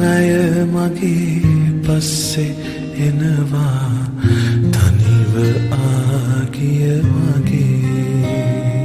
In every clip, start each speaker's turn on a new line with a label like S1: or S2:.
S1: අය මගේ පස්සේ එනවා තනිව ආගිය වගේ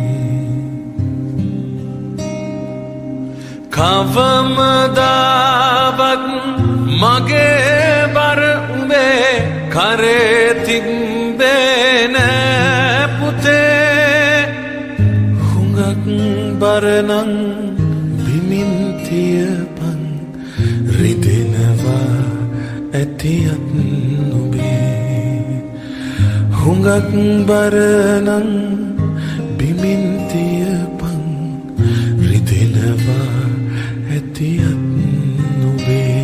S1: කවමදාවත් මගේ බර උඹේ කරේ තිබ්බේ නෑ පුතේ හුඟක් බරනං බිමින් තියපන් රිදෙනවා ඇතියත් නුබේ හුඟක් බරනං බිමින් තියපන් රිදෙනවා ඇතියත් නුබේ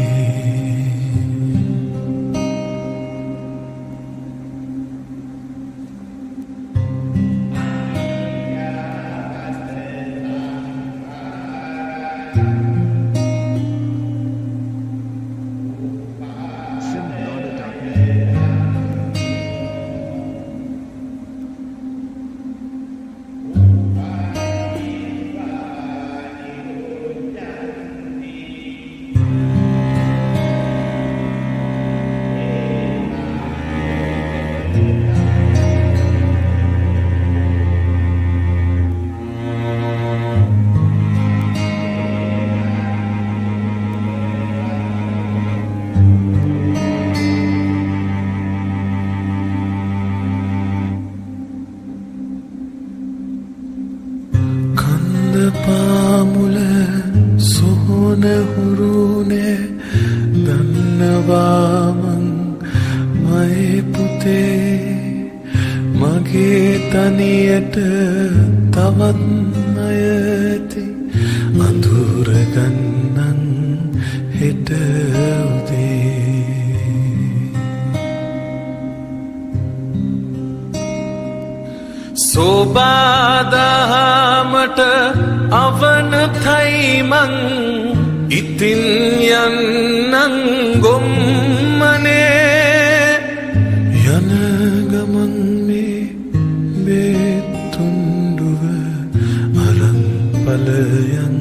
S1: පාමුල සොහොන හුරුනේ දන්නවාමං මයේ පුතේ මගේ තනියට තවත් අයති අඳුරගන්නන් හෙට උදේ සෝබාදහමට අවනතයි මං ඉතින් යන්නං ගොම්මනේ යන ගමන් මේ බේතුන්ඩුව අරන් ඵලයන්